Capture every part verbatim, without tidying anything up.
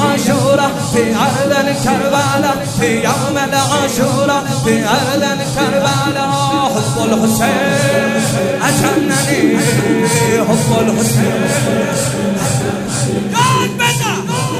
العاشورة في أرض الكربلاء في يوم العاشورة في أرض الكربلاء حب الحسين أجنني حب الحسين قاد بدا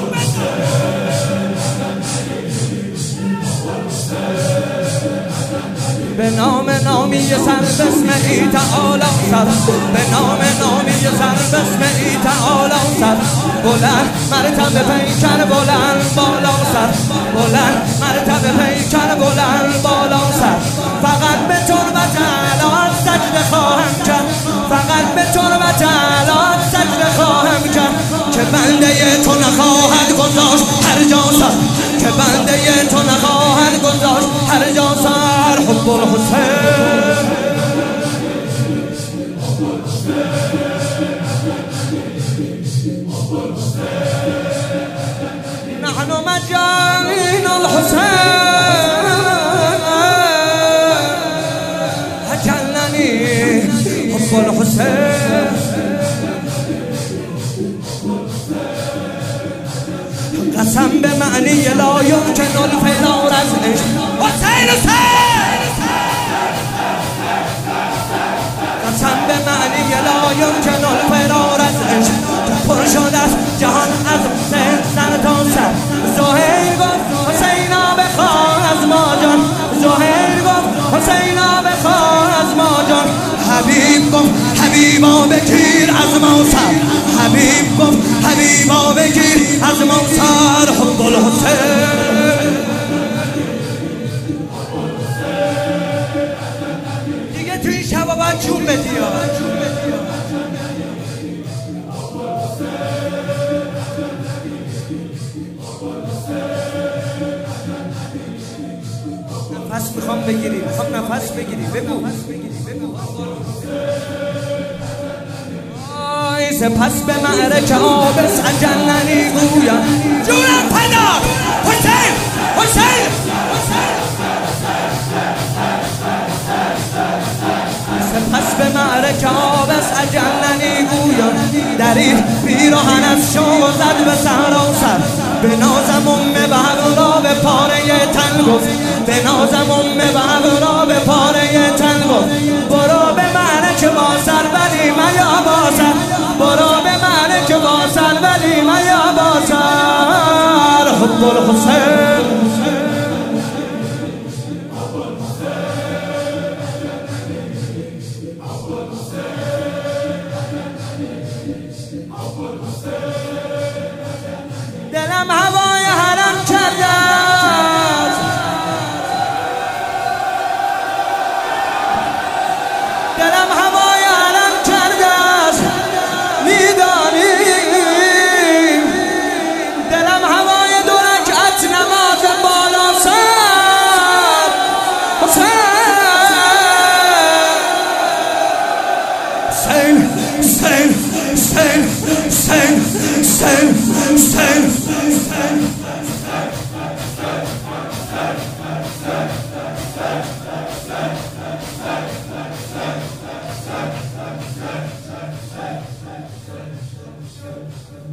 به نام نامی سر بسم ای تعالی سر به نام نامی سر بسم ای تعالی سر بلند مرتبه پیکر بلند بالا سر بلند مرتبه پیکر بلند بالا سر فقط به تربت الان سجده خواهم کرد فقط به تربت الان سجده خواهم کرد که بنده تو نخواهد گذاشت هر جا سر که بنده تو نخواهد گذاشت هر جا سر حب الحسین نحن مجانين الحسين هجلني حب الحسين قسم به معنی لا یمکن الفرار از عشق حسین حسین قسم به معنی لا یمکن الفرار از عشق که پر شده است جهان از سر سر تا سر زهیر گفت حسینا بخواه از ما جان زهیر گفت حسینا بخواه از ما جان حبیب گفت حبیبا بگیر از ما سر حبیب گفت حبیبا بگیر از ما سر حب الحسین دیگه توی این شبا باید جون بدی نفس میخوام بگیری میخوام نفس بگیری بگو سپس به معرکه آبس اجننی گویم جونم پدر حسین حسین سپس به معرکه آبس اجننی گویم دریف پیراهن از شو زد به صحرا سر به نازم ام بهرا به پاره تن گفت به نازم ام بهرا به پاره تن گفت برو به معرکه با سر ولی میا با سر برو به معرکه با سر ولی میا با سر حب الحسین دلم هوای حرم کرده است دلم هوای حرم کرده است میدانی دلم هوای دو رکعت نماز بالا سر حسین حسین حسین حسین حسین حسین حسین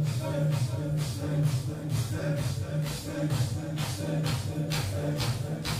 Thank you.